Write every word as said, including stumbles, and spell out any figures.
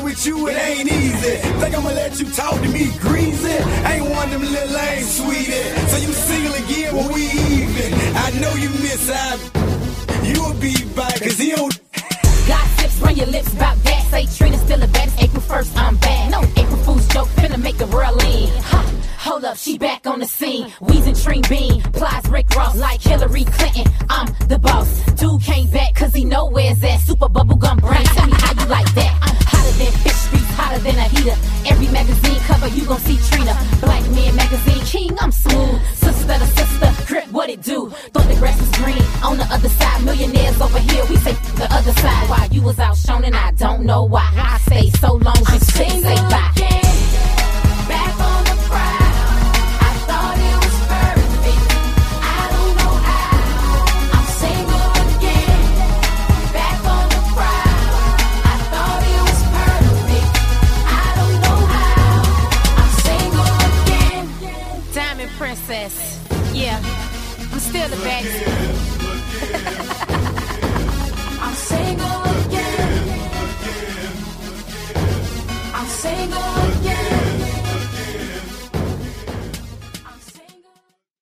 with you, it ain't easy. Think I'ma let you talk to me greasy? Ain't one of them little lame sweetie. So you single again when we even. I know you miss out. You'll be back, cause he don't. Gossips, run your lips about that. Say Trina's still a baddest. April first, I'm bad. No April Fool's joke, finna make the world lean. Ha! Hold up, she back on the scene. Weezing Trine Bean, plies Rick Ross like Hillary Clinton. I'm the boss. Dude came back cause he know where's that. Super bubblegum brain, tell me how you like that. I'm hotter than fish streets, hotter than a heater. Every magazine cover you gon' see Trina. Black Man Magazine King, I'm smooth. Sister to sister, grip what it do. Thought the grass was green on the other side. Millionaires over here, we say the other side. While you was out showing, I don't know why. I stayed so long, you couldn't say bye. Back on the prize. Princess, yeah, I'm still the baddest.